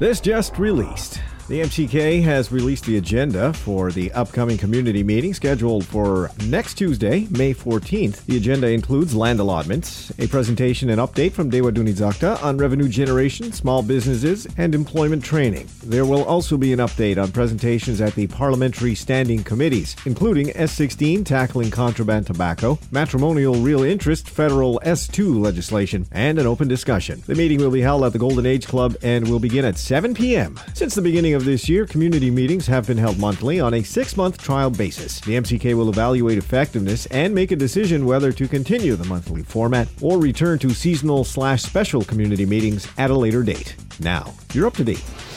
This just released. The MCK has released the agenda for the upcoming community meeting scheduled for next Tuesday, May 14th. The agenda includes land allotments, a presentation and update from Dewa Dunizakta on revenue generation, small businesses, and employment training. There will also be an update on presentations at the parliamentary standing committees, including S16 tackling contraband tobacco, matrimonial real interest federal S2 legislation, and an open discussion. The meeting will be held at the Golden Age Club and will begin at 7 p.m. Since the beginning of this year, community meetings have been held monthly on a 6-month trial basis. The MCK will evaluate effectiveness and make a decision whether to continue the monthly format or return to seasonal/special community meetings at a later date. Now, you're up to date.